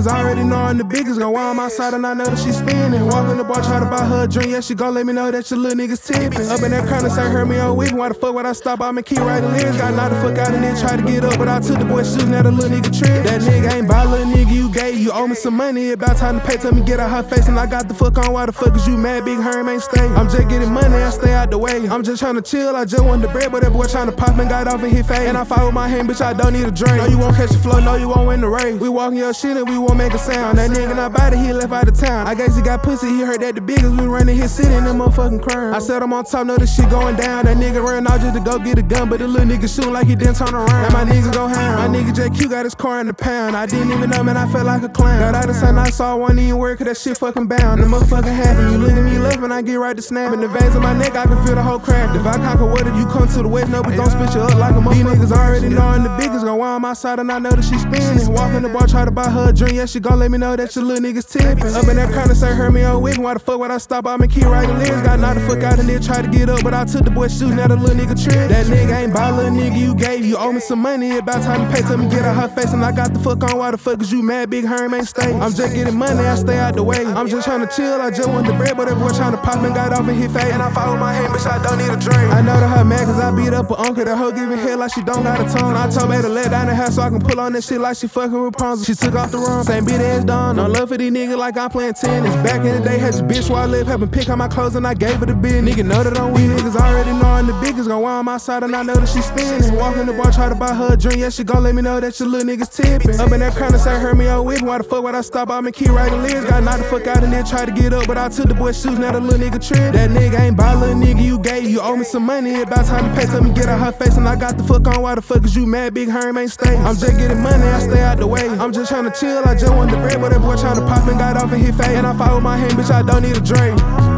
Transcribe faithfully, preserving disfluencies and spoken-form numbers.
already know I'm the biggest. Go on my side and I know that she spinning. Walk in the bar, try to buy her a drink. Yeah, she gon' let me know that your little niggas tipping. Up in that corner, say heard me all week. Why the fuck would I stop? I'ma keep writing lyrics. Got knocked the fuck out and then try to get up, but I took the boy shoes. Now the little nigga trip. That nigga ain't by little nigga you gay. You owe me some money. About time to pay. Tell me get out her face and I got the fuck on. Why the fuck is you mad? Big Herm ain't stay. I'm just getting money. I stay out the way. I'm just tryna chill. I just want the bread, but that boy tryna pop and got off in his face. And I fight with my hand, bitch. I don't need a drink. No, you won't catch the flow. No, you won't win the race. We walking your shit and we won't make a sound. That nigga not body, he left out of town. I guess he got pussy. He heard that the biggest. We running his city and them motherfucking crime. I said I'm on top, know this shit going down. That nigga ran out just to go get a gun, but the little nigga shooting like he didn't turn around. Now my niggas go ham. My nigga J Q got his car in the pound. I didn't even know, man. I felt like a clown. Got out of sun, I saw one even work, cause that shit fucking bound. The motherfucking happen. You look at me laughing, I get right to snapping. The veins in my neck, I can feel the whole crack. If I conquer what if you come to the west, no, but don't spit you up like a motherfucker. These niggas already know I'm the biggest. Go on my side and I know that she spinning. Walk in the bar, try to buy her a drink. Yeah, she gon' let me know that your little niggas tipping. Up in that corner, say heard me all week. Why the fuck would I stop? I'ma keep writing lyrics. Got knocked the fuck out and then try to get up, but I took the boy shoes. Now the little nigga trip. That nigga ain't by little nigga you gave. You owe me some money. About time to pay. Tell me get out her face and I got the fuck on. Why the fuck is you mad? Big Herm ain't stay. I'm just getting money. I stay out the way. I'm just tryna chill. I just want the bread, but that boy tryna pop and got off in his face. And I fight with my hand, bitch. I don't need a drink. I know that her mad cause I beat up her uncle. That hoe giving head like she don't got a tongue. I told her to let down the house so I can pull on that shit like she fucking Rapunzel. She took off the run. Same beat ass done. No love for these niggas like I'm playing tennis. Back in the day, had your bitch while I live. Helping pick out my clothes and I gave her the bid. Nigga know that I'm weak. Niggas already know I'm the biggest. Go on my side and I know that she spinning. Walk in the bar, try to buy her a drink. Yeah, she gon' let me know that your little niggas tipping. Up in that corner, say heard me all week. Why the fuck would I stop? I'ma keep writing lyrics. Got knocked the fuck out and then try to get up, but I took the boy shoes. Now the little nigga trip. That nigga ain't by little nigga you gave. You owe me some money. About time to pay. Tell me get out her face and I got the fuck on. Why the fuck is you mad? Big Herm ain't stay. I'm just getting money. I stay out the way. I'm just tryna chill. I just want the bread, but that boy tryna pop and got off in his face. And I fight with my hand, bitch. I don't need a drink.